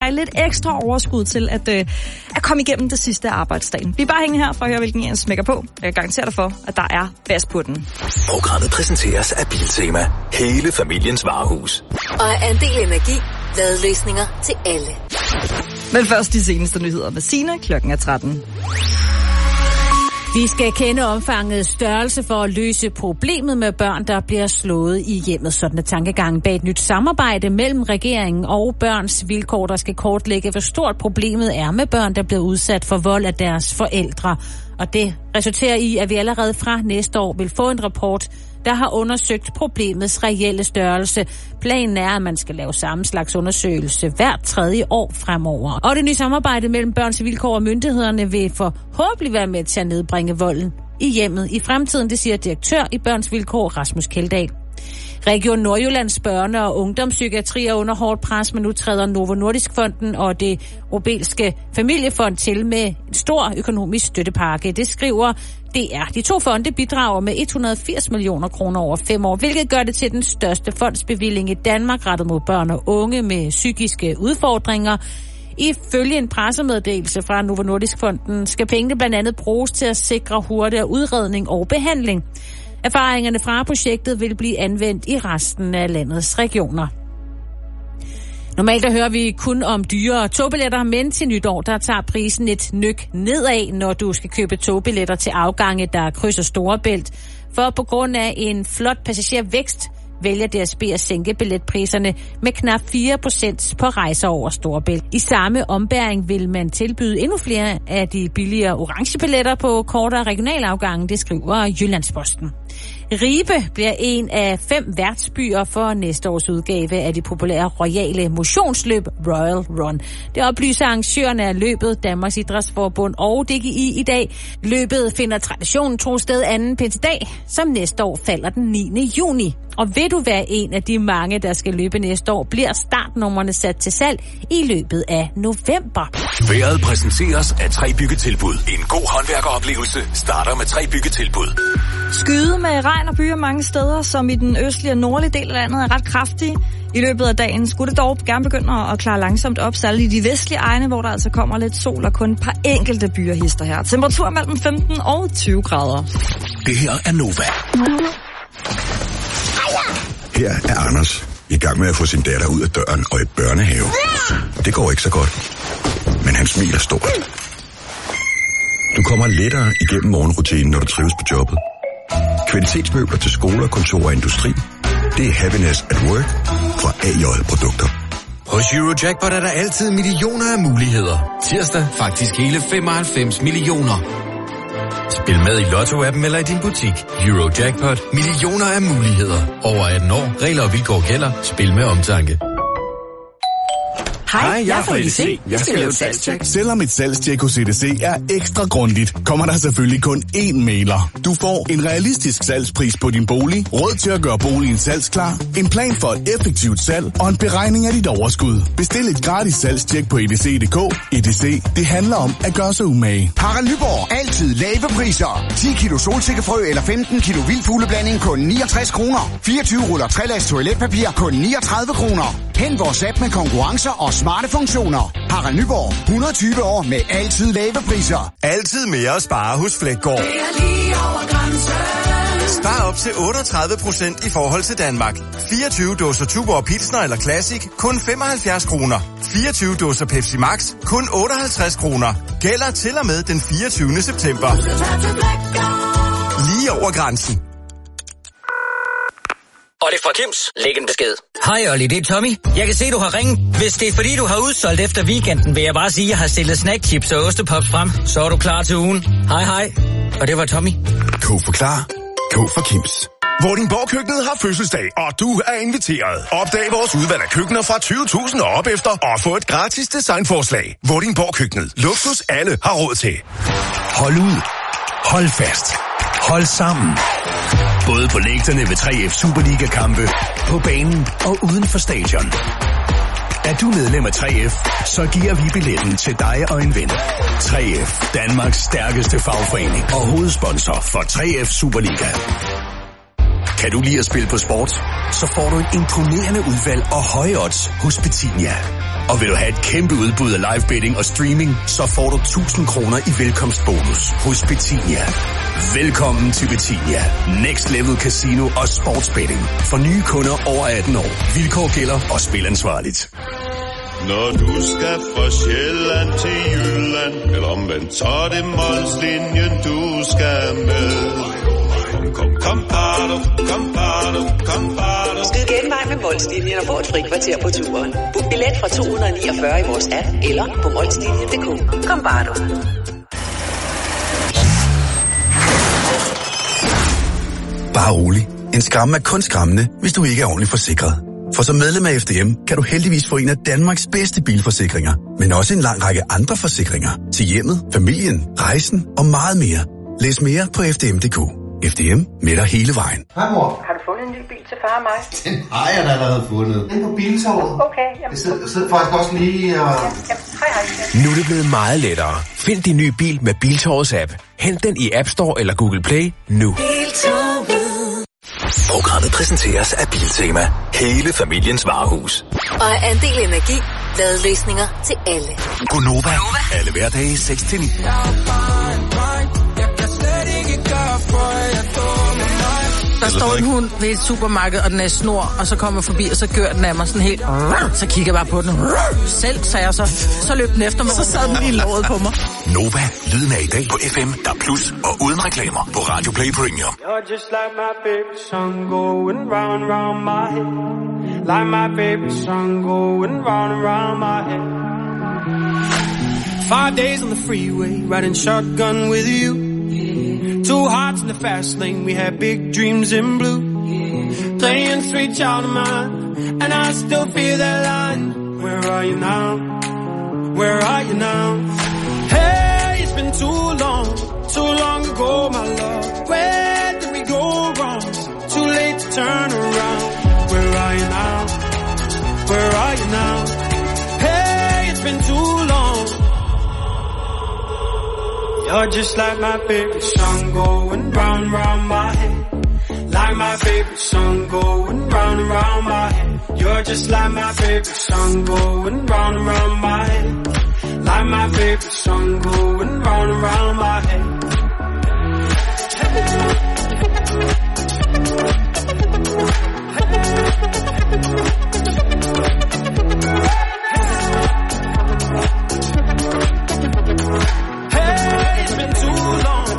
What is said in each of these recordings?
have lidt ekstra overskud til at komme igennem det sidste arbejdsdagen. Vi er bare hængende her for at høre, hvilken en smækker på. Jeg garanterer dig for, at der er bas på den. Programmet præsenteres af Biltema. Hele familiens varehus. Og Andel Energi. Ladeløsninger til alle. Men først de seneste nyheder med Signe. Klokken er 13. Vi skal kende omfangets størrelse for at løse problemet med børn, der bliver slået i hjemmet. Sådan er tankegangen bag et nyt samarbejde mellem regeringen og Børns Vilkår, der skal kortlægge, hvor stort problemet er med børn, der bliver udsat for vold af deres forældre. Og det resulterer i, at vi allerede fra næste år vil få en rapport, der har undersøgt problemets reelle størrelse. Planen er, at man skal lave samme slags undersøgelse hvert 3. år fremover. Og det nye samarbejde mellem Børns Vilkår og myndighederne vil forhåbentlig være med til at nedbringe volden i hjemmet i fremtiden, det siger direktør i Børns Vilkår, Rasmus Kjeldahl. Region Nordjyllands børne- og ungdomspsykiatri er under hårdt pres, men nu træder Novo Nordisk Fonden og det Obelske Familiefond til med en stor økonomisk støttepakke. Det skriver DR. De to fonde bidrager med 180 millioner kroner over 5 år, hvilket gør det til den største fondsbevilling i Danmark rettet mod børn og unge med psykiske udfordringer. Ifølge en pressemeddelelse fra Novo Nordisk Fonden skal pengene blandt andet bruges til at sikre hurtigere udredning og behandling. Erfaringerne fra projektet vil blive anvendt i resten af landets regioner. Normalt der hører vi kun om dyre togbilletter, men til nytår der tager prisen et nyk nedad, når du skal købe togbilletter til afgange, der krydser Storebælt. For på grund af en flot passagervækst vælger DSB at sænke billetpriserne med knap 4% på rejser over Storebælt. I samme ombæring vil man tilbyde endnu flere af de billigere orange billetter på kortere regionalafgange, det skriver Jyllandsposten. Ribe bliver en af 5 værtsbyer for næste års udgave af det populære royale motionsløb Royal Run. Det oplyser arrangørerne af løbet, Danmarks Idrætsforbund og DGI i dag. Løbet finder traditionen tro sted anden pinsedag, som næste år falder den 9. juni. Og vil du være en af de mange, der skal løbe næste år, bliver startnummerne sat til salg i løbet af november. Vejret præsenteres af 3 byggetilbud. En god håndværkeroplevelse starter med 3 byggetilbud. Skyde med regn og byer mange steder, som i den østlige og nordlige del af landet er ret kraftige. I løbet af dagen skulle det dog gerne begynde at klare langsomt op, særligt i de vestlige egne, hvor der altså kommer lidt sol og kun et par enkelte byer hister her. Temperatur mellem 15 og 20 grader. Det her er Nova. Her er Anders i gang med at få sin datter ud af døren og i børnehave. Det går ikke så godt, men han smiler stort. Du kommer lettere igennem morgenrutinen, når du trives på jobbet. Kvalitetsmøbler til skoler, kontor og industri. Det er happiness at work fra AJ Produkter. Hos Eurojackpot er der altid millioner af muligheder. Tirsdag faktisk hele 95 millioner. Spil med i Lotto-appen eller i din butik. Eurojackpot. Millioner af muligheder. Over 18 år. Regler og vilkår gælder. Spil med omtanke. Hej, jeg er fra EDC. Jeg skal lave et salgstjek. Selvom et salgstjek hos EDC er ekstra grundigt, kommer der selvfølgelig kun én mailer. Du får en realistisk salgspris på din bolig, råd til at gøre boligen salgsklar, en plan for et effektivt salg og en beregning af dit overskud. Bestil et gratis salgstjek på edc.dk. EDC, det handler om at gøre sig umage. Harald Nyborg. Altid lave priser. 10 kilo solsikkefrø eller 15 kilo vildfugleblanding kun 69 kroner. 24 ruller trælags toiletpapir kun 39 kroner. Hent vores app med konkurrencer og smarte funktioner. Harald Nyborg. 120 år med altid lave priser. Altid mere at spare hos Flækgaard. Spar op til 38% i forhold til Danmark. 24 dåser Tuborg Pilsner eller Classic kun 75 kroner. 24 dåser Pepsi Max kun 58 kroner. Gælder til og med den 24. september. Lige over grænsen. Olli fra Kims, læg en besked. Hej Olli, det er Tommy. Jeg kan se, du har ringet. Hvis det er fordi, du har udsolgt efter weekenden, vil jeg bare sige, at jeg har stillet snackchips og ostepops frem. Så er du klar til ugen. Hej hej. Og det var Tommy. K for klar. K for Kims. Vordingborg-køkkenet har fødselsdag, og du er inviteret. Opdag vores udvalg af køkkener fra 20.000 og op efter, og få et gratis designforslag. Vordingborg-køkkenet. Luksus alle har råd til. Hold ud. Hold fast. Hold sammen. Både på lægterne ved 3F Superliga-kampe, på banen og uden for stadion. Er du medlem af 3F, så giver vi billetten til dig og en ven. 3F, Danmarks stærkeste fagforening og hovedsponsor for 3F Superliga. Kan du lide at spille på sport? Så får du et imponerende udvalg og høje odds hos Betinia. Og vil du have et kæmpe udbud af live betting og streaming, så får du 1000 kroner i velkomstbonus hos Betinia. Velkommen til Betinia. Next Level Casino og Sportsbetting. For nye kunder over 18 år. Vilkår gælder og spil ansvarligt. Når du skal fra Sjælland til Jylland, eller omvendt, så er det Molslinjen, du skal med. Kom, bado, kom, bado. Skyd genvej med Molslinjen og få et fri kvarter på turen. Book billet fra 249 i vores app, eller på molslinjen.dk. Kom, bado. Bare rolig. En skræmme er kun skræmmende, hvis du ikke er ordentligt forsikret. For som medlem af FDM kan du heldigvis få en af Danmarks bedste bilforsikringer, men også en lang række andre forsikringer til hjemmet, familien, rejsen og meget mere. Læs mere på FDM.dk. FDM med dig hele vejen. Hej mor. Har du fundet en ny bil til far og mig? Den har jeg da allerede fundet. Den på Biltorvet. Okay, jamen. Jeg sidder faktisk også lige og... Hej. Nu er det blevet meget lettere. Find din nye bil med Biltorvets app. Hent den i App Store eller Google Play nu. Programmet præsenteres af Biltema. Hele familiens varehus. Og Andel Energi. Ladeløsninger til alle. Gonova. Alle hverdage 6-9. Der står en hund ved et supermarked, og den er i snor, og så kommer forbi, og så gør den af mig sådan helt... Så kigger jeg bare på den. Selv, sagde jeg så løb den efter mig, så sad den i låret på mig. Nova, lyden af i dag på FM, der plus og uden reklamer på Radio Play Premium. You're just like my favorite song going round and round my head. Like my favorite song going round and round my head. 5 days on the freeway, riding shotgun with you. 2 hearts in the fast lane, we had big dreams in blue. Playing sweet child of mine, and I still feel that line. Where are you now? Where are you now? Hey, it's been too long ago, my love. Where did we go wrong? Too late to turn around. Where are you now? Where are you now? Hey, it's been too long. You're just like my favorite song going round, round my head. Like my favorite song going round and round my head. You're just like my favorite song going round and round my head. Like my favorite song going round and round my head. Hey, it's been too long.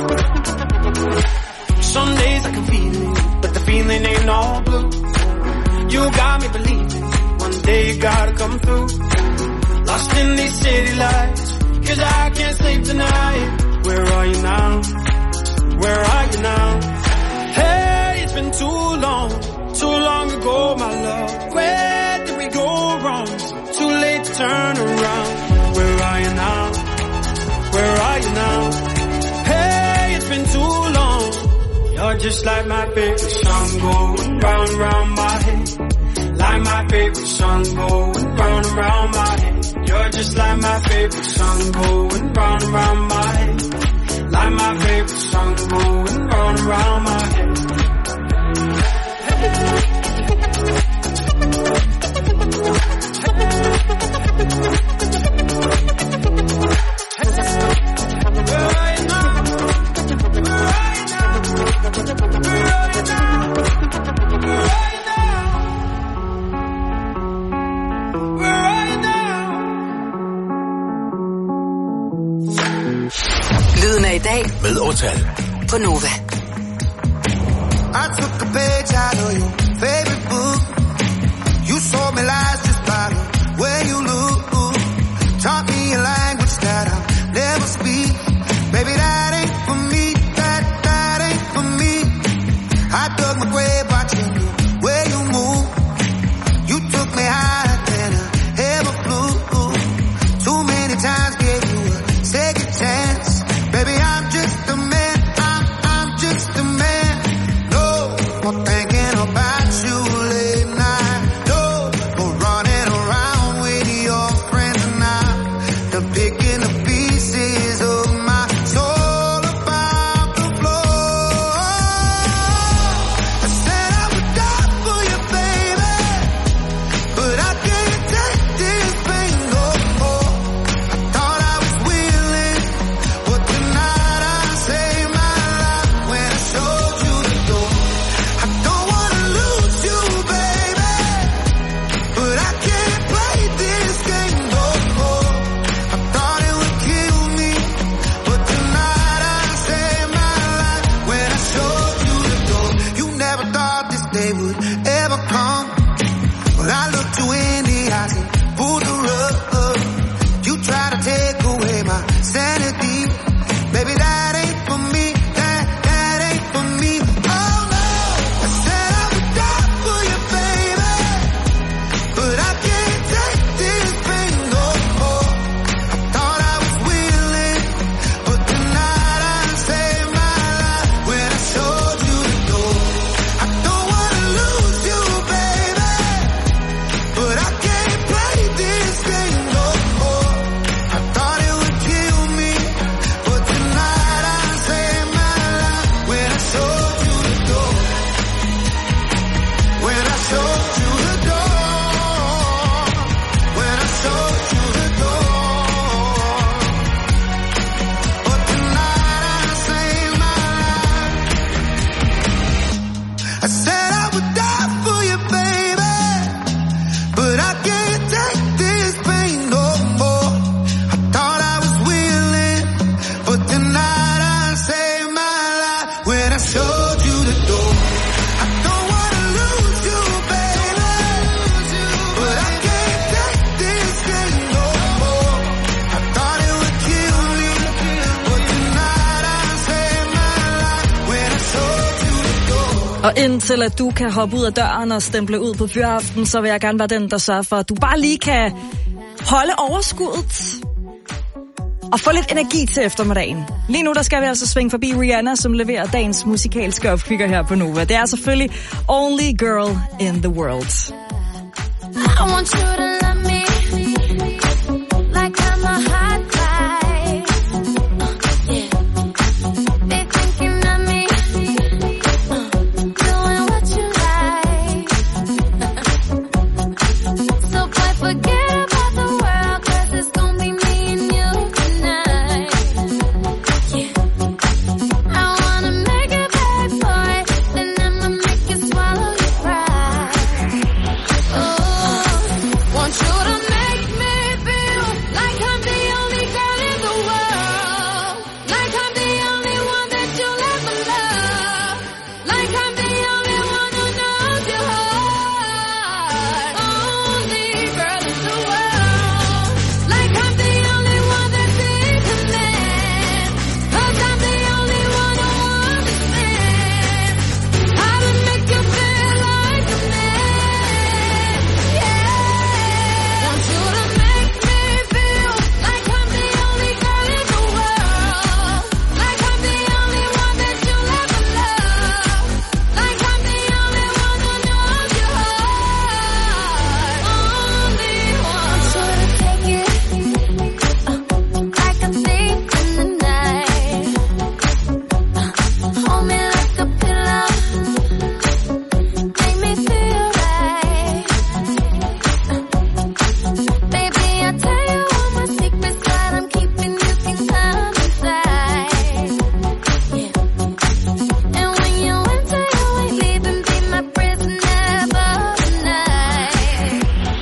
Some days I can feel it, but the feeling ain't all blue. You got me believing one day you gotta come through. Lost in these city lights, 'cause I can't sleep tonight. Where are you now? Where are you now? Hey, it's been too long ago, my love. Where did we go wrong? Too late to turn around. Where are you now? Where are you now? Hey, it's been too long. You're just like my favorite song going round and round my head. Like my favorite song going round and round my head. You're just like my favorite song going round and round my head. Like my favorite song going round and round my head. Lyden af i dag med Årtal på Nova. I took a page out of your favorite book. You sold me lies just by the way you look. Taught me a language that I'll never speak. Baby, that ain't for me. That ain't for me. I dug my grave watching you where you move. You took me higher than I ever flew. Too many times gave you a second chance. Baby, I'm just a man. I'm just a man. No more thinking about Og indtil at du kan hoppe ud af døren og stemple ud på fyraften, så vil jeg gerne være den, der sørger for, at du bare lige kan holde overskuddet og få lidt energi til eftermiddagen. Lige nu der skal vi altså svinge forbi Rihanna, som leverer dagens musikalske opkvikker her på Nova. Det er selvfølgelig Only Girl in the World. I want you to love me like I'm a hot guy. Be thinking of me, doing what you like. So boy, forget about the world, 'cause it's gonna be me and you tonight. I wanna make it bad, boy, then I'ma make you swallow your pride. Want you to make me feel like I'm the only girl in the world, like I'm the only one that you'll ever love, like I'm the only one who knows your heart. Only girl in the world, like I'm the only one that's in command, 'cause I'm the only one who understands how to make you feel like a man. Yeah. Want you to make me feel like I'm the only girl in the world, like I'm the only one that you'll ever love, like I'm the only one who knows your heart. Only one. Want you to take it like a thief in the night. Hold me like a pillow, make me feel right. Baby, I'll tell you all my secrets that I'm keeping, you can come inside. And when you enter, you ain't leaving, be my prisoner for the night.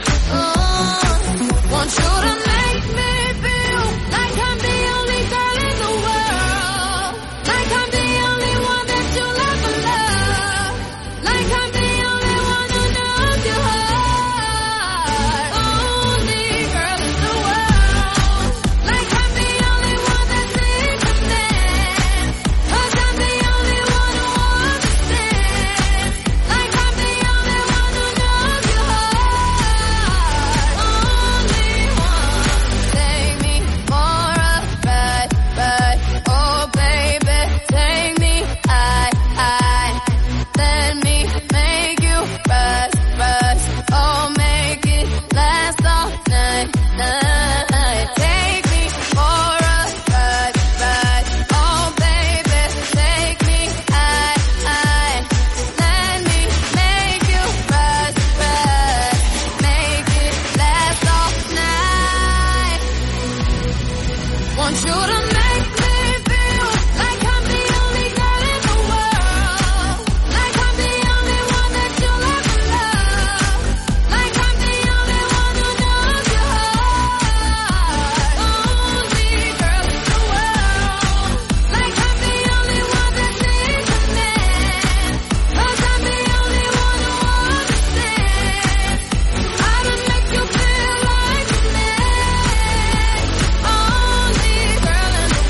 Want you to make me feel like I'm the only girl in the world, like I'm the only one that you'll ever love, like I'm the only one who knows your heart. Only girl in the world, like I'm the only one that's in command, 'cause I'm the only one who understands, like I'm the only one who knows your heart. Only one. Take me for a ride, ride. Oh baby, take me high, high. Let me make you rise, rise. Oh, make it last all night, night. Take me for a ride, ride. Oh baby, take me high, high. Let me make you rise, rise. Make it last all night. Want you to make me feel like I'm the only girl in the world, like I'm the only one that you'll ever love, like I'm the only one who knows your heart. Only girl in the world, like I'm the only one that's in command, 'cause I'm the only one who understands how to make you feel like a man. Only girl in the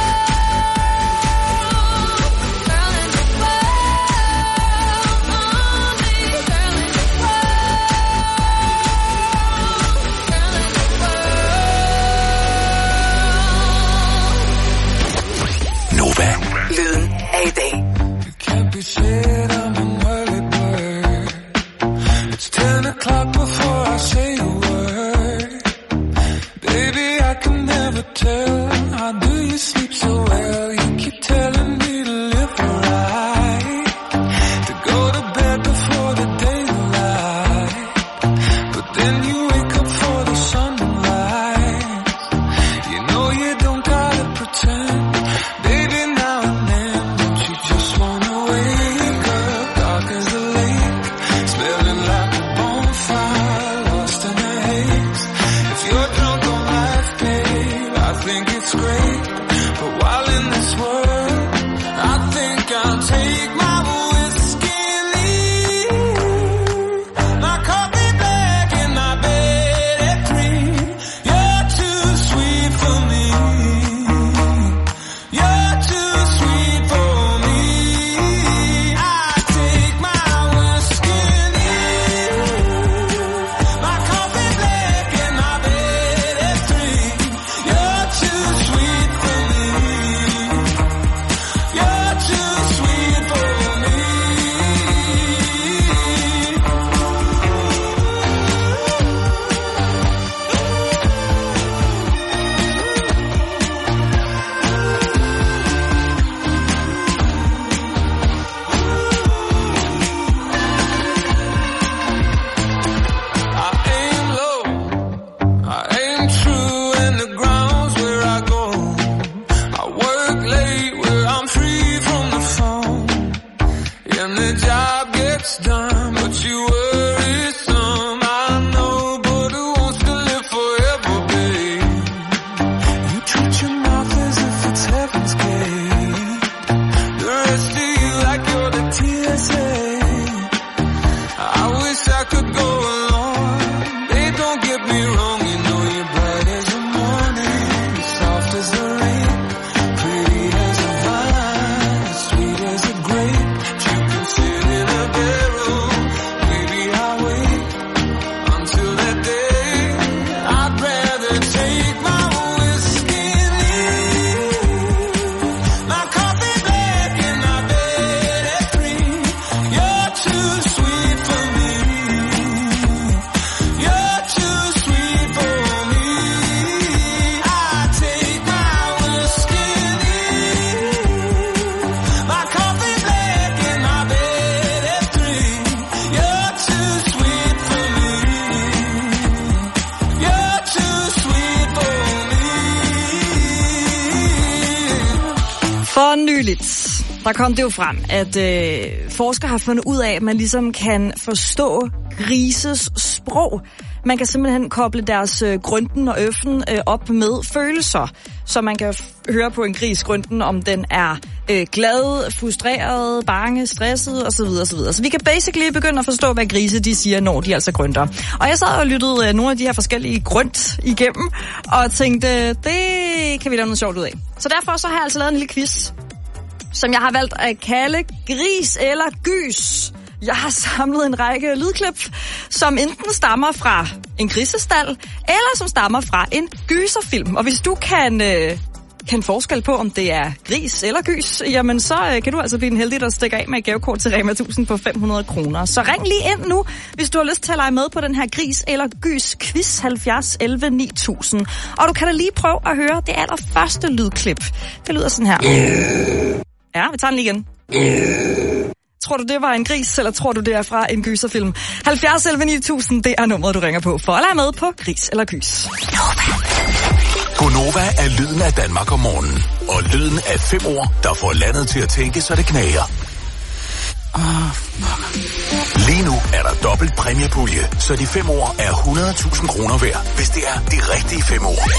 Nova. Lyden af i dag. Can't be said I'm an early bird. It's 10 o'clock before I say a word. Baby, I can never tell. How do you sleep so well? You keep telling me to live right, to go to bed before the daylight. But then you wake up for the sunrise. You know you don't gotta pretend. Baby, now and then, don't you just wanna wake up dark as a lake, smelling like a bonfire, lost in a haze. If you're drunk on life, babe, I think it's great. But while in this world, I think I'll take my whiskey and leave. My coffee black and my bed at 3. You're too sweet for me. You're too sweet for me. I take For nyligt, der kom det jo frem, at forskere har fundet ud af, at man ligesom kan forstå grises sprog. Man kan simpelthen koble deres grønten og øffen op med følelser, så man kan høre på en gris grønten, om den er glad, frustreret, bange, stresset osv. osv. Så vi kan basically begynde at forstå, hvad grise de siger, når de altså grønter. Og jeg sad og lyttede nogle af de her forskellige grønt igennem, og tænkte, det kan vi lave noget sjovt ud af. Så derfor så har jeg altså lavet en lille quiz, som jeg har valgt at kalde gris eller gys. Jeg har samlet en række lydklip, som enten stammer fra en grisestald, eller som stammer fra en gyserfilm. Og hvis du kan forskel på, om det er gris eller gys, jamen så kan du altså blive en heldig, der stikker af med et gavekort til Rema 1000 på 500 kroner. Så ring lige ind nu, hvis du har lyst til at lege med på den her gris eller gys quiz 70 11 9000. Og du kan da lige prøve at høre det allerførste lydklip. Det lyder sådan her. Ja, vi tager den lige igen. Tror du, det var en gris, eller tror du, det er fra en gyserfilm? 70 11 9000, det er nummeret, du ringer på for at lege med på gris eller gys. Gonova er lyden af Danmark om morgenen. Og lyden af 5 ord, der får landet til at tænke, så det knager. Lige nu er der dobbelt præmiepulje, så de 5 ord er 100.000 kroner værd, hvis det er de rigtige 5 ord.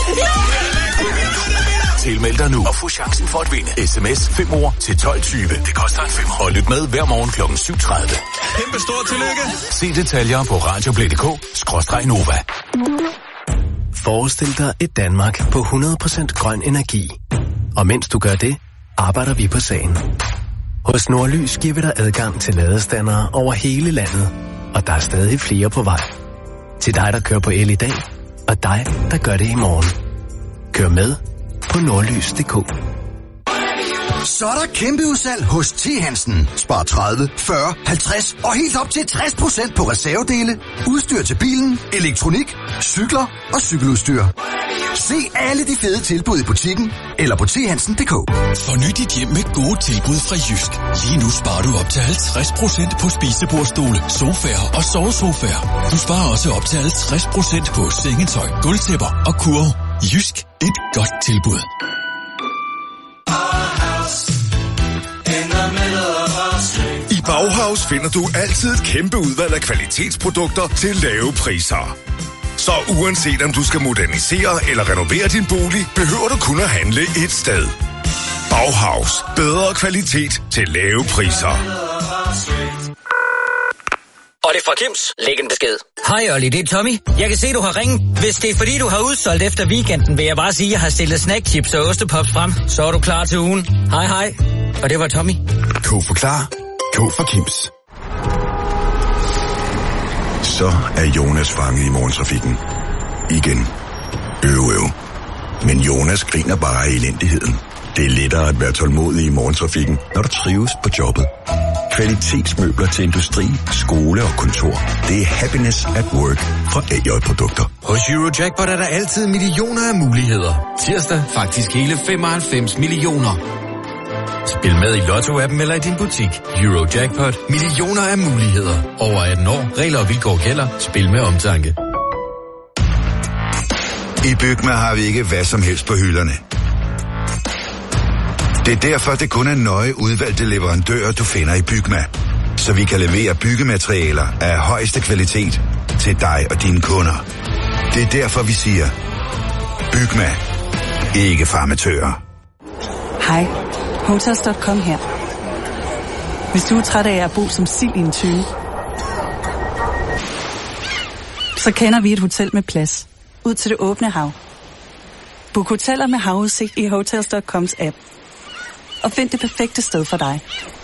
Tilmeld dig nu og få chancen for at vinde. SMS 5 ord til 12.20. Det koster en 5. Og lyt med hver morgen kl. 7.30. Kæmpe stort tillykke. Se detaljer på radioplay.dk/Nova. Forestil dig et Danmark på 100% grøn energi. Og mens du gør det, arbejder vi på sagen. Hos Nordlys giver vi dig adgang til ladestandere over hele landet. Og der er stadig flere på vej. Til dig, der kører på el i dag, og dig, der gør det i morgen. Kør med på nordlys.dk. Så er der kæmpe udsalg hos T. Hansen. Spar 30, 40, 50 og helt op til 60% på reservedele, udstyr til bilen, elektronik, cykler og cykeludstyr. Se alle de fede tilbud i butikken eller på thansen.dk. Forny dit hjem med gode tilbud fra Jysk. Lige nu sparer du op til 50% på spisebordstole, sofaer og sovesofaer. Du sparer også op til 50% på sengetøj, gulvtæpper og kurv. Jysk. Et godt tilbud. I Bauhaus finder du altid et kæmpe udvalg af kvalitetsprodukter til lave priser. Så uanset om du skal modernisere eller renovere din bolig, behøver du kun at handle et sted. Bauhaus. Bedre kvalitet til lave priser. Og det er fra Kims. Læg en besked. Hej Olli, det er Tommy. Jeg kan se, du har ringet. Hvis det er fordi, du har udsolgt efter weekenden, vil jeg bare sige, at jeg har stillet snackchips og ostepops frem. Så er du klar til ugen. Hej hej. Og det var Tommy. K for klar. K for Kims. Så er Jonas fanget i morgentrafikken. Igen. Øv. Men Jonas griner bare af elendigheden. Det er lettere at være tålmodig i morgentrafikken, når du trives på jobbet. Kvalitetsmøbler til industri, skole og kontor. Det er happiness at work fra AJ-produkter. Hos Eurojackpot er der altid millioner af muligheder. Tirsdag faktisk hele 95 millioner. Spil med i Lotto-appen eller i din butik. Eurojackpot. Millioner af muligheder. Over 18 år. Regler og vilkår gælder. Spil med omtanke. I Bygma har vi ikke hvad som helst på hylderne. Det er derfor, det kun er nøje udvalgte leverandører, du finder i Bygma. Så vi kan levere byggematerialer af højeste kvalitet til dig og dine kunder. Det er derfor, vi siger, Bygma. Ikke farmatører. Hej. Hotels.com her. Hvis du er træt af at bo som sild i en tønde, så kender vi et hotel med plads. Ud til det åbne hav. Book hoteller med havudsigt i Hotels.coms app. Og find det perfekte sted for dig.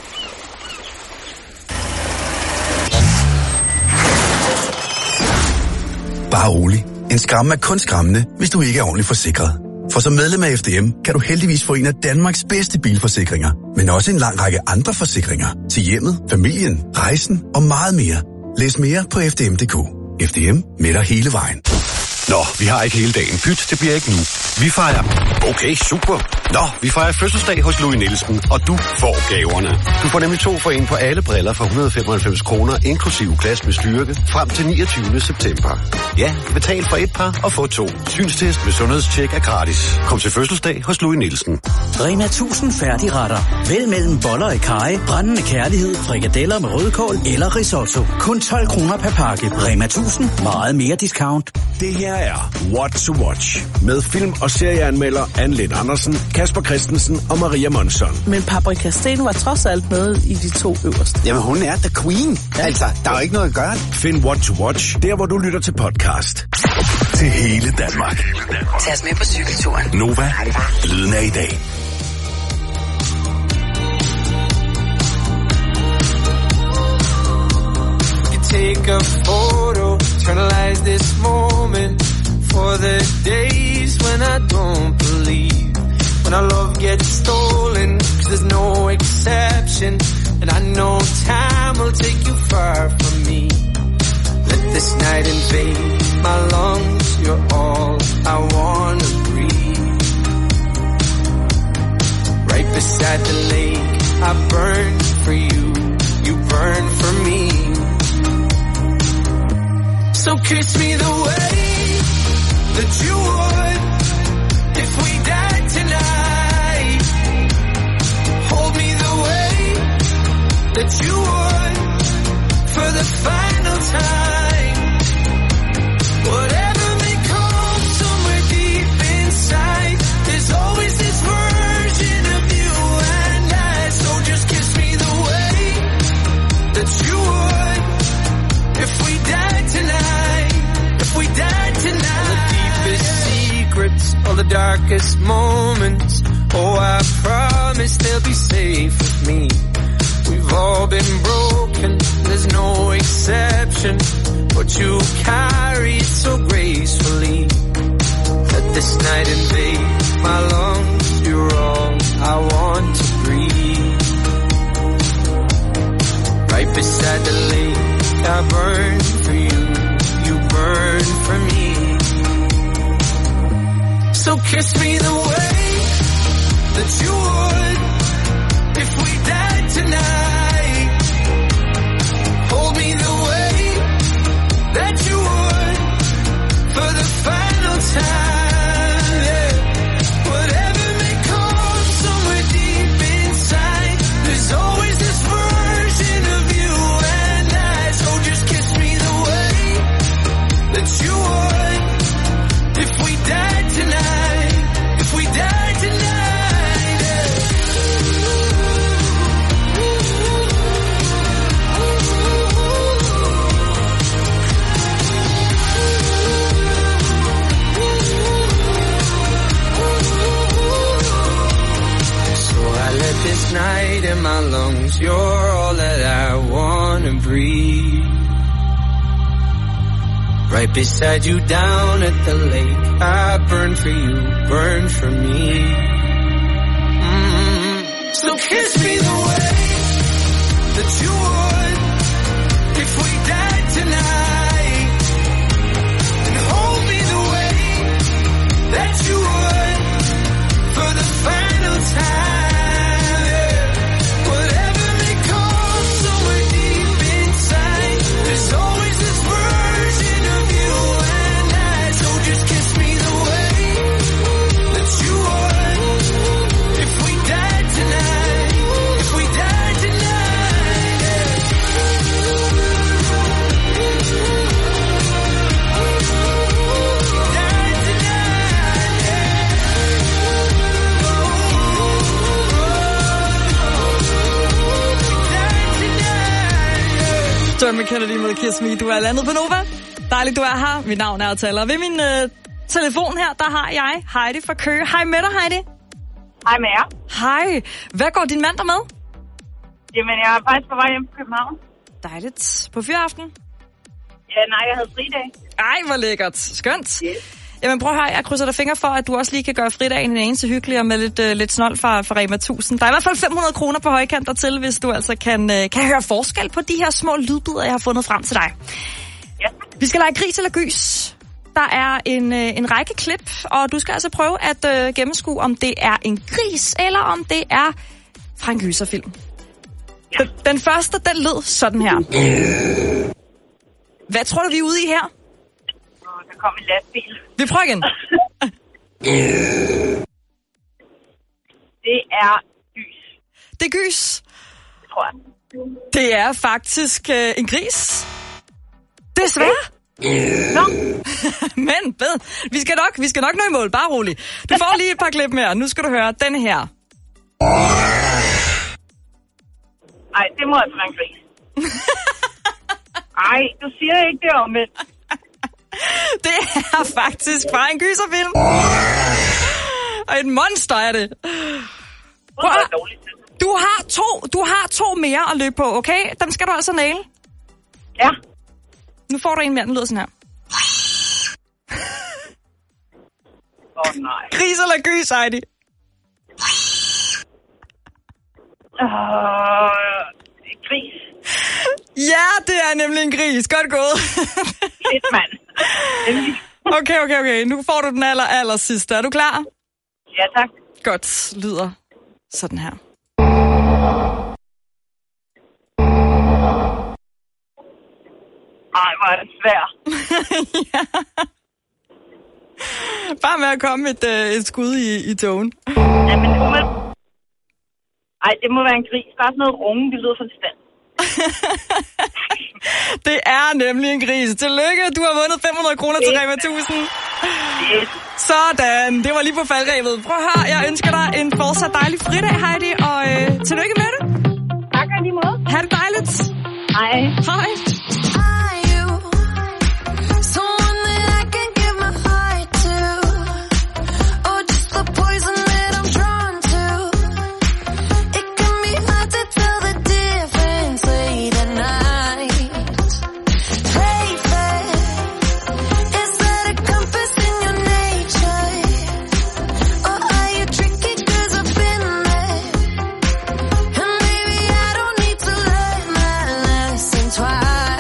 Bare rolig. En skræmme er kun skræmmende, hvis du ikke er ordentligt forsikret. For som medlem af FDM kan du heldigvis få en af Danmarks bedste bilforsikringer, men også en lang række andre forsikringer til hjemmet, familien, rejsen og meget mere. Læs mere på fdm.dk. FDM med dig hele vejen. Nå, vi har ikke hele dagen. Pyt, det bliver ikke nu. Vi fejrer. Okay, super. Nå, vi fejrer fødselsdag hos Louis Nielsen, og du får gaverne. Du får nemlig 2 for 1 på alle briller for 195 kroner, inklusive glas med styrke, frem til 29. september. Ja, betal for et par og få 2. Synstest med sundhedstjek er gratis. Kom til fødselsdag hos Louis Nielsen. Rema 1000 færdigretter. Vælg mellem boller i karry, brændende kærlighed, frikadeller med rødkål eller risotto. Kun 12 kroner per pakke. Rema 1000. Meget mere discount. Det her er What to Watch med film- og serieanmelder Anne Lind Andersen, Kasper Christensen og Maria Monson. Men Paprika Steen var trods alt med i de 2 øverste. Jamen hun er the queen. Altså, der er jo ikke noget at gøre. Find What to Watch, der hvor du lytter til podcast. Til hele Danmark. Tag os med på cykelturen. Nova, lyden af i dag. Take a photo, eternalize this moment for the days when I don't believe, when our love gets stolen, 'cause there's no exception, and I know time will take you far from me. Let this night invade my lungs, you're all I wanna breathe. Right beside the lake, I burn for you, you burn for me. So kiss me the way that you would if we died tonight. Hold me the way that you would for the final time. Whatever may come somewhere deep inside, there's always this version of you and I. So just kiss me the way that you would if we died tonight, if we died tonight. All the deepest secrets, all the darkest moments, oh I promise they'll be safe with me. We've all been broken, there's no exception, but you carry it so gracefully. Let this night invade my lungs, you're all I want to breathe. Right beside the lake, I burn for you, you burn for me. So kiss me the way that you would if we died tonight. Hold me the way that you would for the final time. Yeah. Whatever may come somewhere deep inside, there's always this version of you and I. So just kiss me the way that you would if we died tonight, if we died tonight. Yeah. So I let this night in my lungs, you're all that I wanna breathe. Right beside you down at the lake, I burn for you, burn for me. So kiss me the way that you would if we died tonight, and hold me the way that you would for the final time. Yeah. Whatever may come somewhere deep inside, there's always this version of you and I. So just kiss me the way that you would if we died tonight, if we died tonight. Yeah. Died tonight, Dermot Kennedy med Kiss Me. Du er landet på Nova. Dejligt, du er her. Mit navn er Taler. Ved min telefon her, der har jeg Heidi fra Køge. Hej med dig, Heidi. Hej med jer. Hej. Hvad går din mand der med? Jamen, jeg er faktisk på vej hjem fra København. Dejligt. På fyraften? Ja, nej, jeg havde fridag. Ej, hvor lækkert. Skønt. Yes. Jamen prøv at høre, jeg krydser dig fingre for, at du også lige kan gøre fridagen en eneste hyggeligere med lidt snold fra Rema 1000. Der er i hvert fald 500 kroner på højkant dertil, hvis du altså kan høre forskel på de her små lydbider, jeg har fundet frem til dig. Ja. Vi skal lege gris eller gys. Der er en række klip, og du skal altså prøve at gennemskue, om det er en gris, eller om det er fra en gyserfilm. Ja. Den første, den lød sådan her. Hvad tror du, vi er ude i her? Der kom en lastbil. Vi prøver igen. Det er gys. Det er gys. Det tror jeg. Det er faktisk en gris. Desværre. Nå. Men vi skal nok nå i mål. Bare rolig. Du får lige et par klip mere. Nu skal du høre den her. Ej, det må altså være en gris. Ej, du siger ikke det omvendt. Det er faktisk bare en gyserfilm. Og et monster er det. Du har to mere at løbe på, okay? Dem skal du altså næle. Ja. Nu får du en mere, den lyder sådan her. Nej. Gris eller gys, Heidi? Gris. Ja, det er nemlig en gris. Godt gået. Fedt, mand. Okay. Nu får du den aller sidste. Er du klar? Ja, tak. Godt. Lyder sådan her. Ej, hvor er det svært. Ja. Bare med at komme et skud i togen. Ja, men det må være en gris. Bare sådan noget runge, det lyder forstand. Det er nemlig en gris. Tillykke, du har vundet 500 kroner til Rema 1000. Yes. Sådan, det var lige på faldrebet. Prøv at høre, jeg ønsker dig en fortsat dejlig fridag, Heidi, og tillykke med det. Tak, og lige måde. Ha' det dejligt. Hej. Hej. Twice.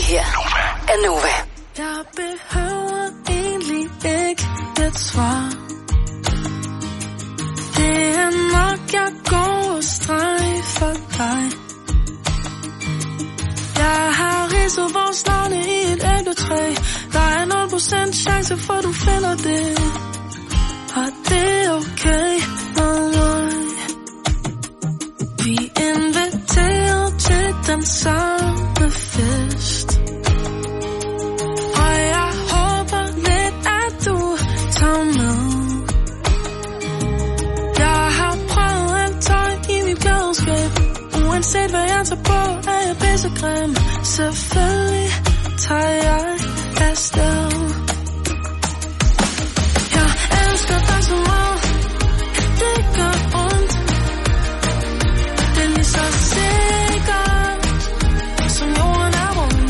her er Nova. Jeg behøver egentlig ikke et svar. Det er nok, jeg går og strejfer dig. Jeg har ridset vores navne i et æbletræ. Der er 0% chance for, du finder det. Og det er okay med mig. Vi inviterer til den samme fest. Og jeg håber lidt, at du tager med. Jeg har prøvet alt tøj i mit klædeskab. Uanset hvad jeg tager på, er jeg pissegrim. Selvfølgelig tager jeg afsted. Jeg elsker dig så meget, det gør ondt. Det er lige så sikkert, som jorden er rund.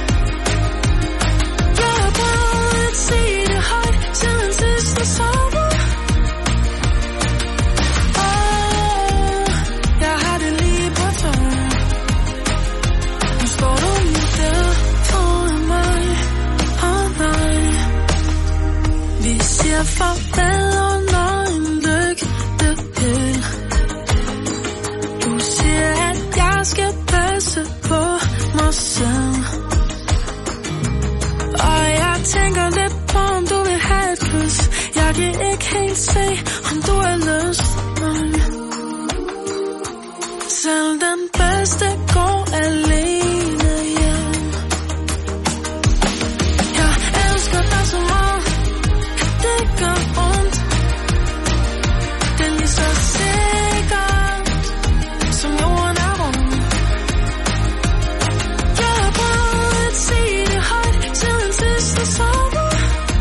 Jeg har prøvet at sige det højt, siden sidste sommer. Jeg har det lige på tøjen. Nu står du lige der foran mig. Nej. Vi siger farvel under en lygtepæl. Du siger, at jeg skal passe på mig selv. Og jeg tænker lidt på, om du vil have et kys. Jeg kan ikke helt se, om du har lyst. Selv den bedste går alene hjem. Jeg elsker dig så meget, det gør ondt. Det er lige så sikkert, som jorden er rund. Jeg har prøvet at sige det højt, siden sidste sommer.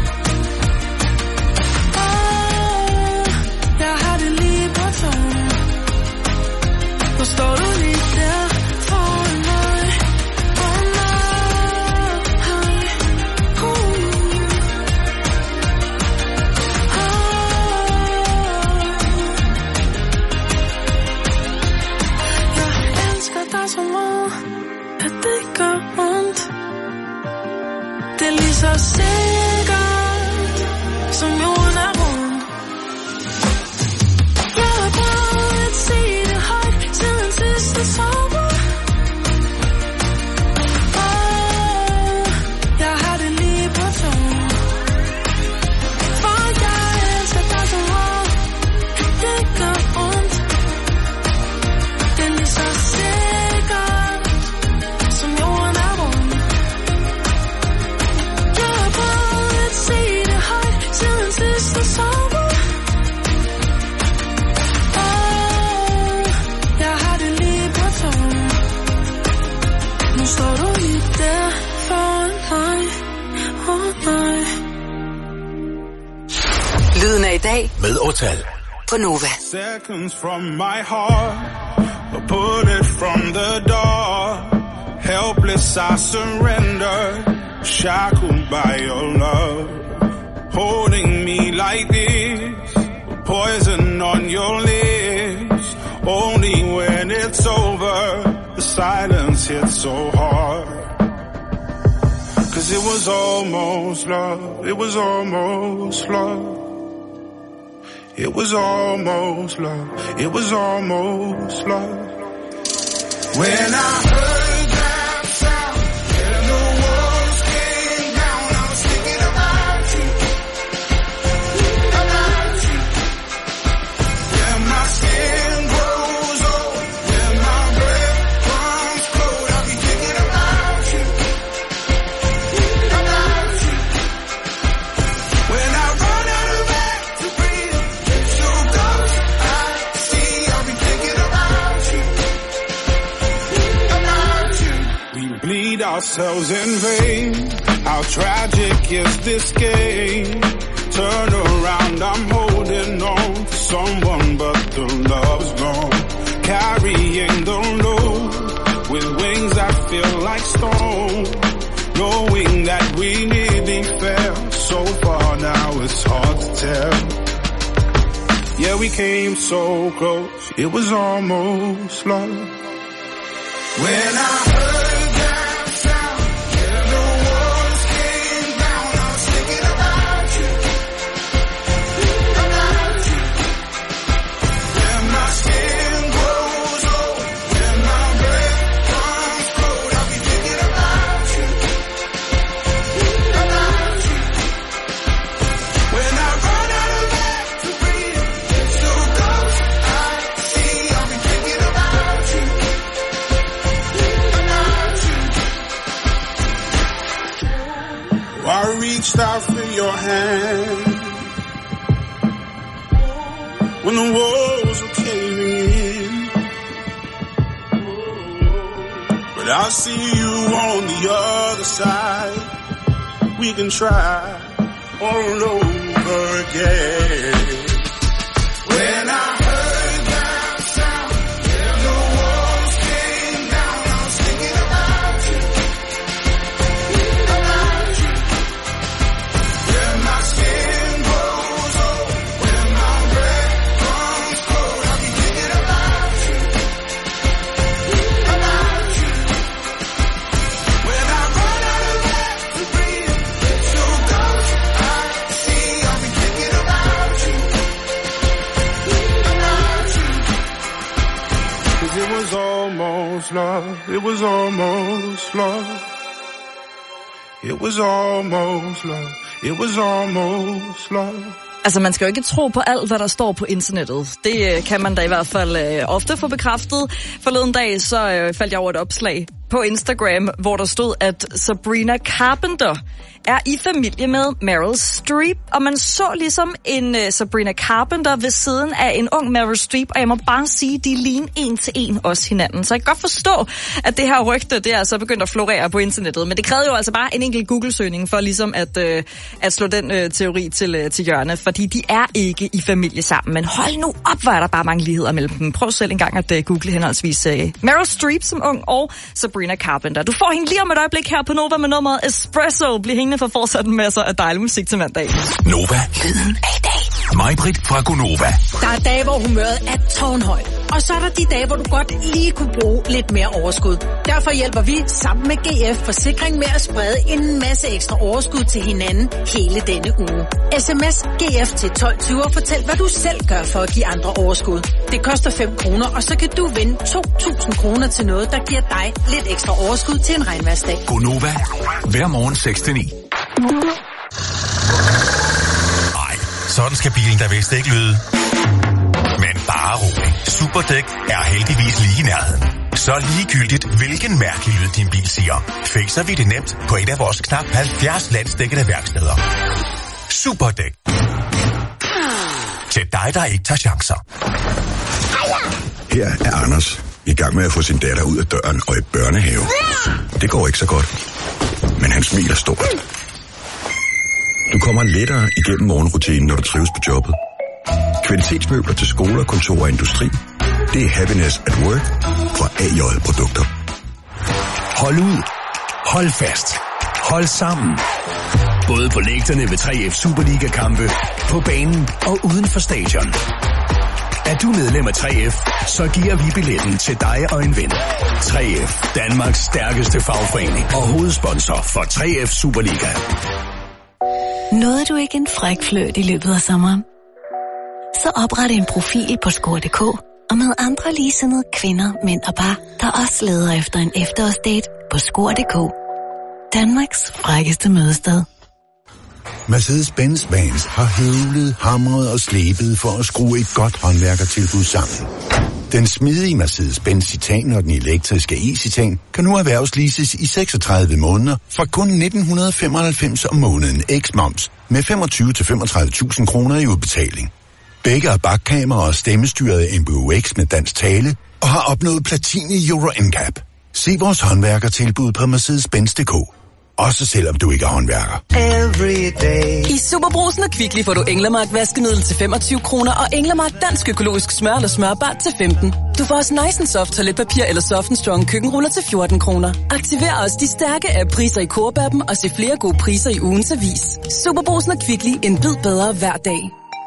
Jeg har det lige på tøjen. Nu står du lige der foran mig. Jeg elsker dig så meget, at det gør ondt. Det er lige så sikkert, som jorden er rund. Jeg har prøvet at sige det højt, siden sidste sommer. Jeg har det lige på tøjen. For jeg elsker dig så meget, det gør ondt. Det er lige så sikkert, som jorden er rund. Jeg har prøvet at sige det højt, siden sidste sommer. Jeg har det lige på tøjen. Nu står du lige der foran mig. Nej. Lyden af i dag Med Otal. på Nova. Seconds from my heart, a bullet from the door. Helpless I surrender, shackled by your love. Holding me like this, poison on your lips. Only when it's over, the silence hits so hard. 'Cause it was almost love, it was almost love. It was almost love, it was almost love. When I heard that sound and the walls came down, I was thinking about you, about you. When my skin grows old, when my breath comes cold, I'll be thinking about you, about you. When I run out of air to breathe, so close I see, I'll be thinking about you, about you. We bleed ourselves in vain. How tragic is this game? Turn around, I'm holding on to someone, but the love's gone. Carrying the load with wings that feel like stone. Knowing that we nearly fell so far, now it's hard to tell. Yeah, we came so close, it was almost love. When I heard that sound I reached out for your hand when the walls were caving in. But I see you on the other side. We can try all over again. When I heard that sound, the walls came down. I was thinking about you, When my skin grows old, when my breath comes cold, I'll be thinking about you, When I run out of air to breathe, it's your ghost I see. I'll be thinking about you, 'Cause it was almost love, it was almost love. It was almost love, it was almost love. Altså, man skal jo ikke tro på alt, hvad der står på internettet. Det kan man da i hvert fald ofte få bekræftet. Forleden dag så faldt jeg over et opslag på Instagram, hvor der stod, at Sabrina Carpenter er i familie med Meryl Streep. Og man så ligesom en Sabrina Carpenter ved siden af en ung Meryl Streep, og jeg må bare sige, de ligner en til en også hinanden. Så jeg kan godt forstå, at det her rygte, det er altså begyndt at florere på internettet. Men det krævede jo altså bare en enkelt Google-søgning for ligesom at slå den teori til hjørne, fordi de er ikke i familie sammen. Men hold nu op, hvor er der bare mange ligheder mellem dem. Prøv selv en gang at google henholdsvis Meryl Streep som ung og Sabrina Carpenter. Du får hende lige om et øjeblik her på Nova med nummeret Espresso. Bliv hængende for fortsat en masse af dejlig musik til mandag. Nova. Lyden af i dag. Majbrit fra Gonova. Der er dage, hvor humøret er tårnhøjt. Og så er der de dage, hvor du godt lige kunne bruge lidt mere overskud. Derfor hjælper vi sammen med GF Forsikring med at sprede en masse ekstra overskud til hinanden hele denne uge. SMS GF til 1220 og fortæl, hvad du selv gør for at give andre overskud. Det koster 5 kroner, og så kan du vinde 2.000 kroner til noget, der giver dig lidt ekstra overskud til en regnværsdag. Gonova. Hver morgen 6-9. Sådan skal bilen da vist ikke lyde. Men bare rolig. Superdæk er heldigvis lige i nærheden. Så ligegyldigt, hvilken mærkelig lyd din bil siger, fikser vi det nemt på et af vores knap 70 landsdækkende værksteder. Superdæk. Til dig, der ikke tager chancer. Her er Anders i gang med at få sin datter ud af døren og i børnehave. Det går ikke så godt, men han smiler stort. Du kommer lettere igennem morgenrutinen, når du trives på jobbet. Kvalitetsmøbler til skole, kontor og industri. Det er Happiness at Work fra AJ Produkter. Hold ud. Hold fast. Hold sammen. Både på lægterne ved 3F Superliga-kampe, på banen og uden for stadion. Er du medlem af 3F, så giver vi billetten til dig og en ven. 3F, Danmarks stærkeste fagforening og hovedsponsor for 3F Superliga. Nåede du ikke en fræk fløjt i løbet af sommeren? Så opret en profil på score.dk og med andre ligesindede kvinder, mænd og par, der også leder efter en efterårsdate på score.dk. Danmarks frækkeste mødested. Mercedes-Benz Vans har høvlet, hamret og slebet for at skrue et godt håndværkertilbud sammen. Den smidige Mercedes-Benz Citan og den elektriske e-Citan kan nu erhvervsleases i 36 måneder fra kun 1995 om måneden x-moms med 25-35.000 kroner i udbetaling. Begge har bakkamera og stemmestyret MBUX med dansk tale og har opnået platin i Euro NCAP. Se vores håndværkertilbud på Mercedes-Benz.dk. Også selvom du ikke er håndværker. I Superbrugsen og Kvickly får du Englemark vaskemiddel til 25 kroner og Englemark dansk økologisk smør eller smørbar til 15. Du får også Nice Soft toiletpapir eller Soft Strong køkkenruller til 14 kroner. Aktiver også de stærke app-priser i Coop-appen og se flere gode priser i ugens avis. Superbrugsen og Kvickly, en bid bedre hver dag.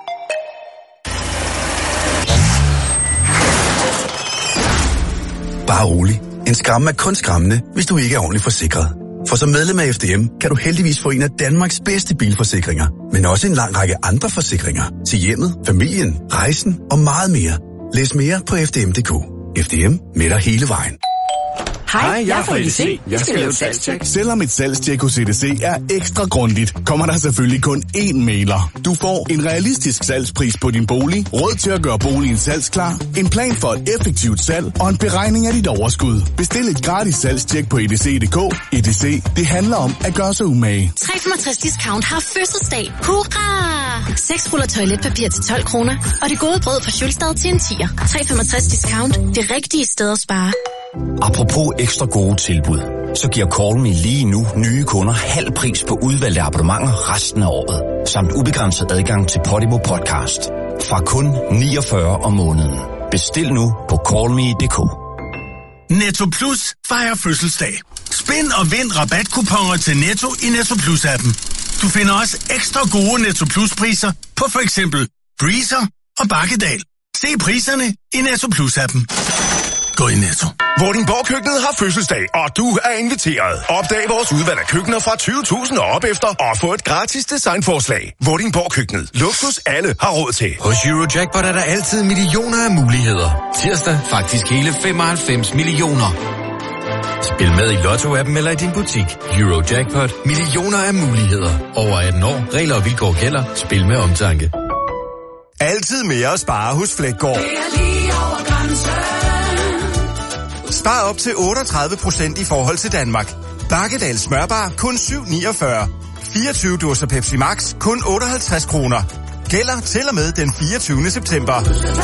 Bare rolig. En skræmme er kun skræmmende, hvis du ikke er ordentligt forsikret. For som medlem af FDM kan du heldigvis få en af Danmarks bedste bilforsikringer, men også en lang række andre forsikringer til hjemmet, familien, rejsen og meget mere. Læs mere på FDM.dk. FDM med dig hele vejen. Hej, jeg er fra EDC. Jeg skal lave et salgstjek. Selvom et salgstjek hos EDC er ekstra grundigt, kommer der selvfølgelig kun én mailer. Du får en realistisk salgspris på din bolig, råd til at gøre boligen salgsklar, en plan for et effektivt salg og en beregning af dit overskud. Bestil et gratis salgstjek på edc.dk. EDC, det handler om at gøre sig umage. 365 Discount har fødselsdag. Hurra! 6 ruller toiletpapir til 12 kroner, og det gode brød fra Sjølstad til en 10'er. 365 Discount, det rigtige sted at spare. Apropos ekstra gode tilbud, så giver Call Me lige nu nye kunder halv pris på udvalgte abonnementer resten af året, samt ubegrænset adgang til Podimo Podcast. Fra kun 49 om måneden. Bestil nu på callme.dk. Netto Plus fejrer fødselsdag. Spind og vind rabatkuponer til Netto i Netto Plus-appen. Du finder også ekstra gode Netto Plus-priser på for eksempel Breezer og Bakkedal. Se priserne i Netto Plus-appen. Gå i Netto. Vordingborg-køkkenet har fødselsdag, og du er inviteret. Opdag vores udvalg af køkkener fra 20.000 og op efter, og få et gratis designforslag. Vordingborg-køkkenet. Luksus alle har råd til. Hos Eurojackpot er der altid millioner af muligheder. Tirsdag faktisk hele 95 millioner. Spil med i Lotto-appen eller i din butik. Eurojackpot. Millioner af muligheder. Over 18 år. Regler og vilkår gælder. Spil med omtanke. Altid mere at spare hos Flækgaard. Spar op til 38% i forhold til Danmark. Bakkedal smørbar kun 7,49. 24 dåser Pepsi Max kun 58 kroner. Gælder til og med den 24. september.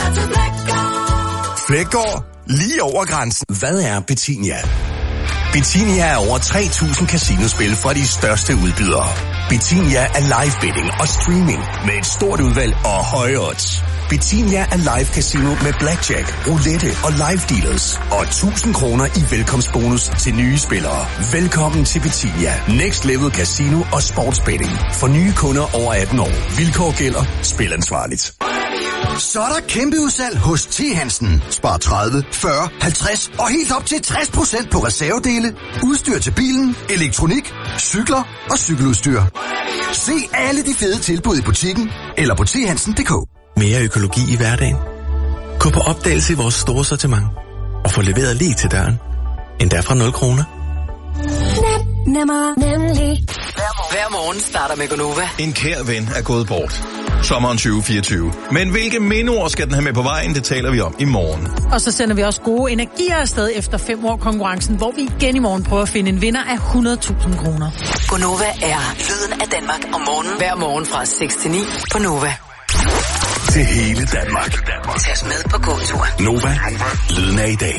Flækgaard. Lige over grænsen. Hvad er Betinia? Betinia er over 3.000 casinospil fra de største udbydere. Betinia er live betting og streaming med et stort udvalg og høje odds. Betinia er live casino med blackjack, roulette og live dealers. Og 1.000 kroner i velkomstbonus til nye spillere. Velkommen til Betinia. Next Level Casino og Sportsbetting. For nye kunder over 18 år. Vilkår gælder. Spil ansvarligt. Så er der kæmpe udsalg hos T. Hansen. Spar 30, 40, 50 og helt op til 60% på reservedele, udstyr til bilen, elektronik, cykler og cykeludstyr. Se alle de fede tilbud i butikken eller på thansen.dk. Mere økologi i hverdagen. Gå på opdagelse i vores store sortiment og få leveret lige til døren. Endda fra 0 kroner. Nemlig. Hver morgen starter med Gonova. En kær ven er gået bort. Sommeren 2024. Men hvilke mindeord skal den have med på vejen, det taler vi om i morgen. Og så sender vi også gode energier afsted efter 5 år konkurrencen, hvor vi igen i morgen prøver at finde en vinder af 100.000 kroner. Gonova er lyden af Danmark om morgenen. Hver morgen fra 6 til 9 på Nova. Til hele Danmark. Tag os med på gåtur. Nova. Lyden af i dag.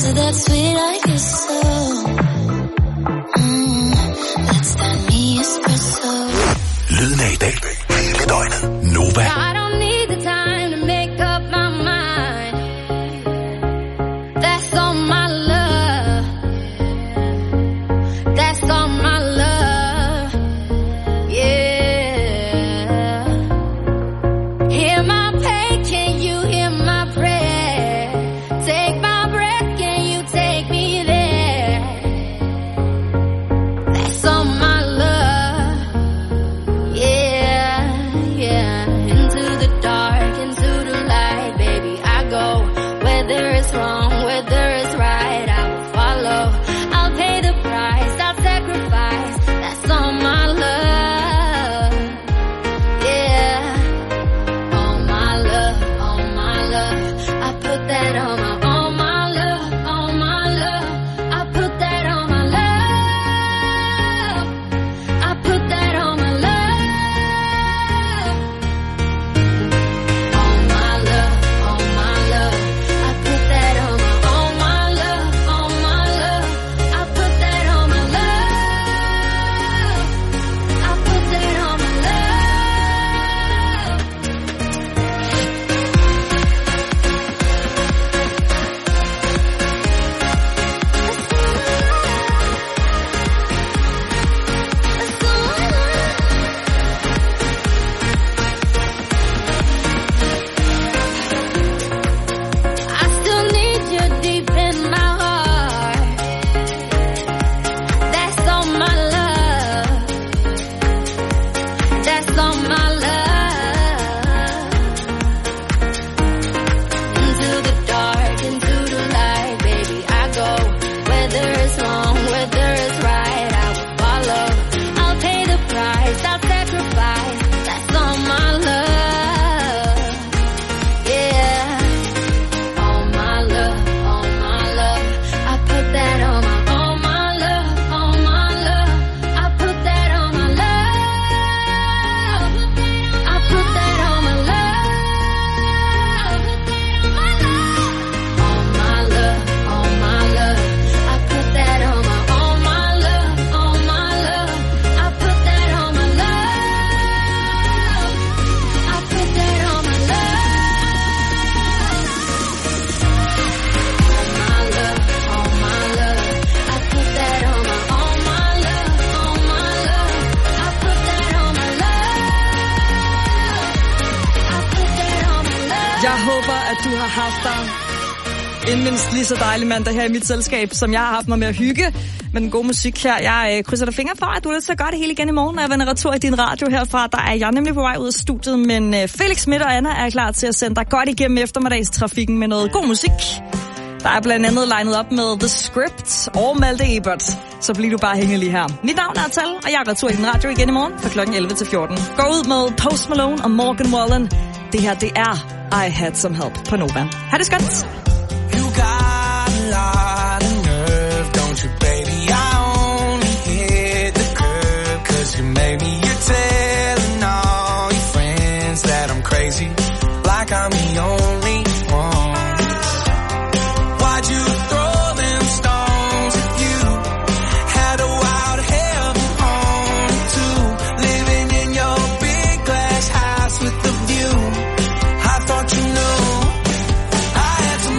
to that sweet I kiss so. Let's start me espresso. Lyden af i dag. Hele døgnet. Nova. I don't need the time to make up my mind. That's all my love. That's all my love. Yeah. Hear my pain, can you hear my prayer? Take my breath, can you take me there? That's all my love. Yeah, yeah. Into the dark, into the light, baby, I go. Whether it's wrong, whether it's right, I will follow. I'll pay the price, I'll sacrifice. That's all my love. Yeah. All my love, all my love. I put that on my all my love, all my love. I put that on my love. I put that on my love. All my love, all my love. I put that on my all my love, all my love. I put that on my love. I put that on my love. I still need you deep in my heart. That's all my love. That's all my love. Into the dark, into the light, baby, I go. Whether it's wrong, whether it's right, I will follow. I'll pay the price, I'll sacrifice. That's all my love. Yeah. All my love, all my love. I put that on my all my love, all my love. I put that on my love. I put that on my love. All my love, all my love. I put that on my all my love, all my love. I put that on my love. I put that on my love. All my love, all my love. I put that on my all my love, all my love. I put that on my love. I put that on my love. Jeg håber, at du har haft dig en mindst lige så dejlig mandag her i mit selskab, som jeg har haft mig med at hygge med den gode musik her. Jeg krydser dig fingre for, at du har lyst til at gøre det hele igen i morgen, når jeg vender retur i din radio herfra. Der er jeg nemlig på vej ud af studiet, men Felix Schmidt og Anna er klar til at sende dig godt igennem eftermiddagstrafikken med noget god musik. Der er blandt andet legnet op med The Script og Malte Ebert. Så bliver du bare hængende lige her. Mit navn er Tal, og jeg er retur i din radio igen i morgen fra klokken 11 til 14. Gå ud med Post Malone og Morgan Wallen. Det her, det er I Had Some Help på Nova. Ha' det skønt! You got a lot of nerve, don't you, baby? I only hit the curb 'cause you made me. You're telling all your friends that I'm crazy, like I'm the only one. Why'd you throw them stones if you had a wild heaven on too? Living in your big glass house with the view. I thought you knew I had some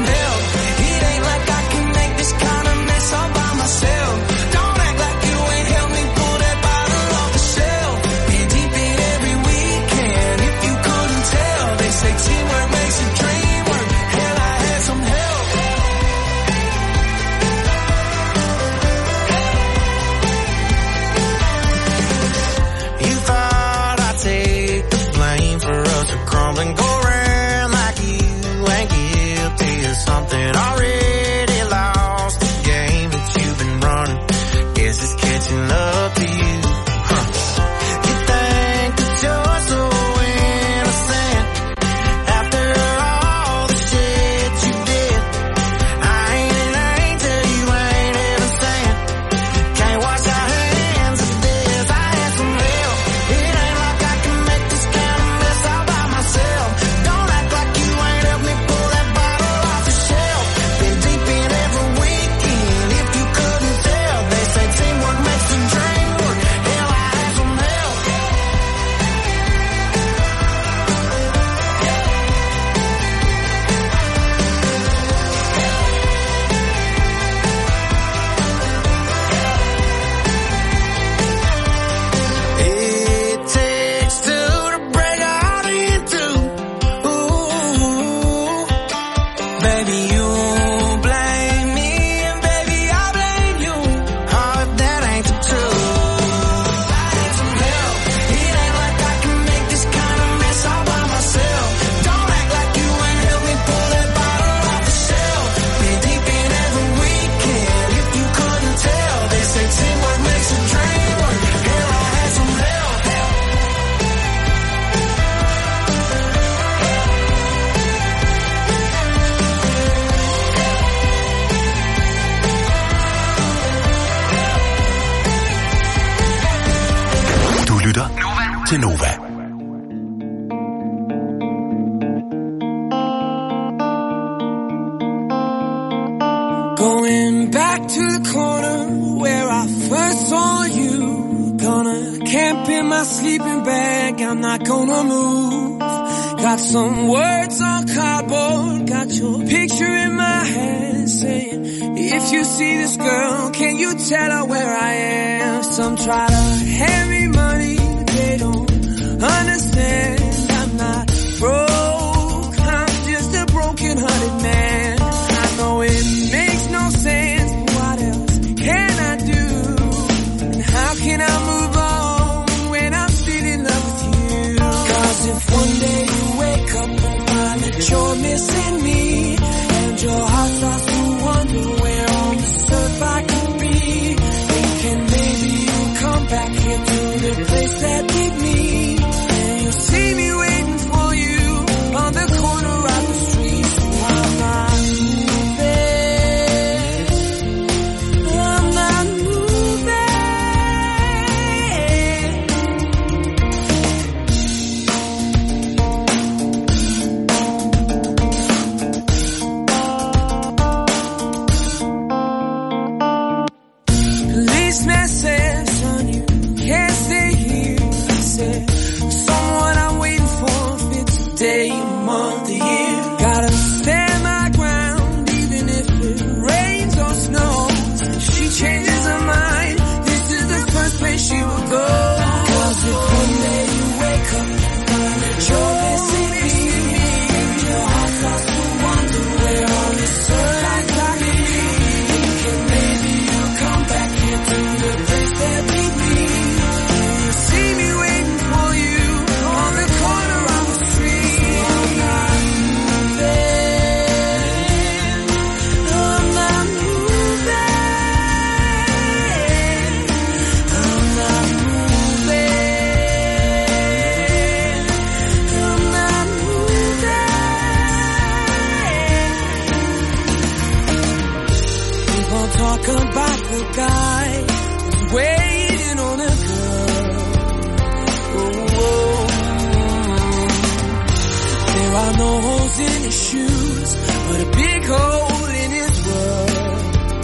Going back to the corner where I first saw you. Gonna camp in my sleeping bag, I'm not gonna move. Got some words on cardboard, got your picture in my hand, saying, if you see this girl, can you tell her where I am? Some try to hand me money, but they don't understand. I'm not broke, I'm just a broken-hearted man. I know it makes no sense, but what else can I do? And how can I move on when I'm still in love with you? 'Cause if one day you wake up and find that you're missing me, and your heart starts to wonder where on this earth I could be, thinking maybe you'll come back here to the place that we meet, and you'll see me waiting for you on the corner of the street. So I'm not moving, I'm not moving. Policeman said, son, you can't stay here. He said, someone I'm waiting for fits a day, a month, a year. Gotta stand my ground even if it rains or snows. If she changes her mind, this is the first place she will go. 'Cause if one day you wake up and find that you're missing me, and your heart starts to wonder where on this earth I could be, thinking maybe you'll come back here to the place that we meet, and you'll see me waiting for you on the corner of the street. I'm not moving, I'm not moving, I'm not moving, I'm not moving. People talk about the guy who's waiting on a girl. Oh, there are no holes in his shoes, but a big hole in his world.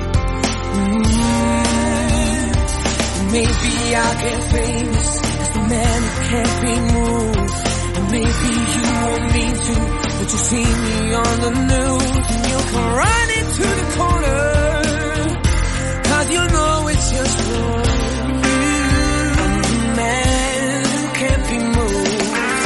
Maybe I'll get famous as the man who can't be moved, and maybe you won't mean to, but you see me on the news, and you'll come running to the corner, 'cause you know it's just for you. I'm the man who can't be moved,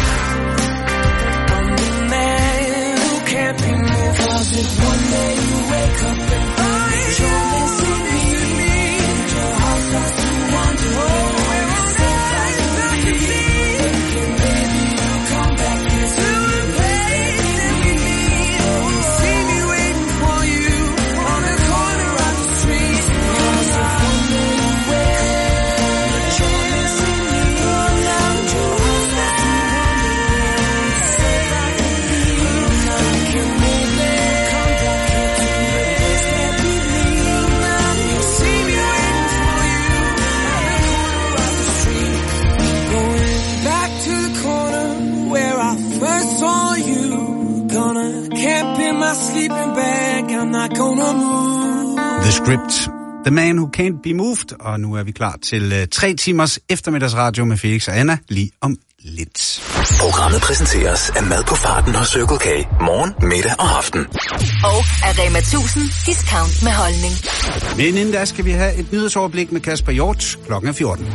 I'm the man who can't be moved. 'Cause if one day you wake up and find that you're missing me, and your heart starts to wonder where on this earth I could be, thinking maybe you'll come back here to the place that we meet, and you'll see me waiting for you on the corner of the street. 'Cause if one day you wake up and you're missing me, and your heart starts to wonder where on this earth I could be, thinking maybe you'll come back here to the place that we meet, and you'll see me waiting for you on the corner of the street. Going back to the corner where I first saw you. Gonna camp in my sleeping bag, I'm not gonna move. The Script. The Man Who Can't Be Moved. Og nu er vi klar til 3 timers eftermiddagsradio med Felix og Anna lige om lidt. Programmet præsenteres af mad på farten hos Circle K. Morgen, middag og aften. Og af Rema 1000 discount med holdning. Men inden da skal vi have et nyhedsoverblik med Kasper Hjort klokken 14.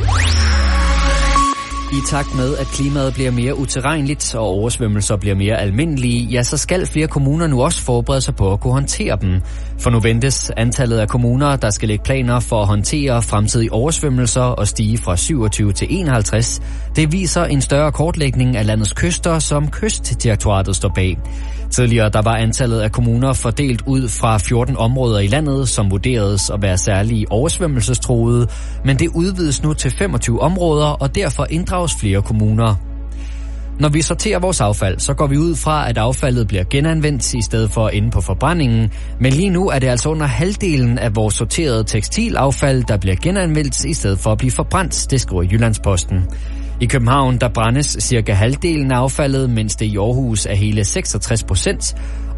I takt med, at klimaet bliver mere utilregneligt og oversvømmelser bliver mere almindelige, ja, så skal flere kommuner nu også forberede sig på at kunne håndtere dem. For nu ventes antallet af kommuner, der skal lægge planer for at håndtere fremtidige oversvømmelser og stige fra 27 til 51. Det viser en større kortlægning af landets kyster, som Kystdirektoratet står bag. Tidligere der var antallet af kommuner fordelt ud fra 14 områder i landet, som vurderedes at være særlige oversvømmelsestruede, men det udvides nu til 25 områder, og derfor inddrages flere kommuner. Når vi sorterer vores affald, så går vi ud fra, at affaldet bliver genanvendt i stedet for at ende på forbrændingen, men lige nu er det altså under halvdelen af vores sorterede tekstilaffald, der bliver genanvendt i stedet for at blive forbrændt, det skriver Jyllandsposten. I København der brændes cirka halvdelen af affaldet, mens det i Aarhus er hele 66%,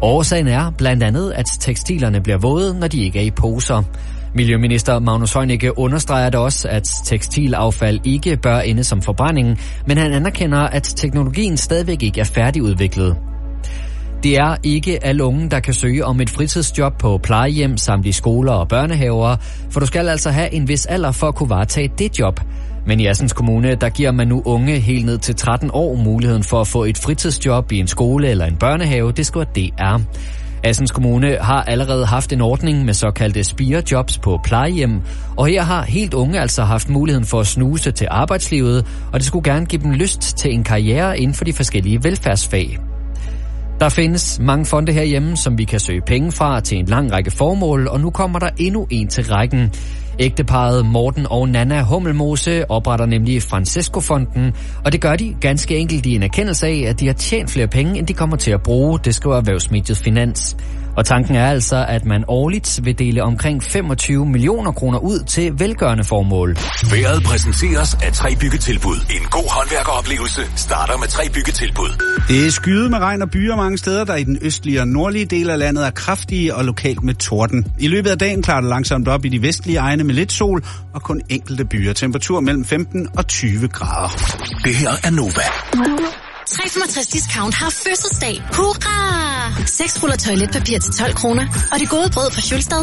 Årsagen er blandt andet, at tekstilerne bliver våde, når de ikke er i poser. Miljøminister Magnus Heunicke understreger da også, at tekstilaffald ikke bør ende som forbrænding, men han anerkender, at teknologien stadigvæk ikke er færdigudviklet. Det er ikke alle unge, der kan søge om et fritidsjob på plejehjem samt i skoler og børnehaver, for du skal altså have en vis alder for at kunne varetage det job. Men i Assens Kommune, der giver man nu unge helt ned til 13 år muligheden for at få et fritidsjob i en skole eller en børnehave, det skriver DR. Assens Kommune har allerede haft en ordning med såkaldte spirejobs på plejehjem, og her har helt unge altså haft muligheden for at snuse til arbejdslivet, og det skulle gerne give dem lyst til en karriere inden for de forskellige velfærdsfag. Der findes mange fonde herhjemme, som vi kan søge penge fra til en lang række formål, og nu kommer der endnu en til rækken. Ægteparret Morten og Nana Hummelmose opretter nemlig Francesco-fonden, og det gør de ganske enkelt i en erkendelse af, at de har tjent flere penge, end de kommer til at bruge, det skriver erhvervsmediet Finans. Og tanken er altså, at man årligt vil dele omkring 25 millioner kroner ud til velgørende formål. Været præsenteres af 3 byggetilbud. En god håndværkeroplevelse starter med 3 byggetilbud. Det er skyet med regn og byer mange steder, der i den østlige og nordlige del af landet er kraftige og lokalt med torden. I løbet af dagen klarer det langsomt op i de vestlige egne med lidt sol og kun enkelte byer. Temperatur mellem 15 og 20 grader. Det her er Nova. 365 Discount har fødselsdag. Hurra! 6 ruller toiletpapir til 12 kroner. Og det gode brød fra Schulstad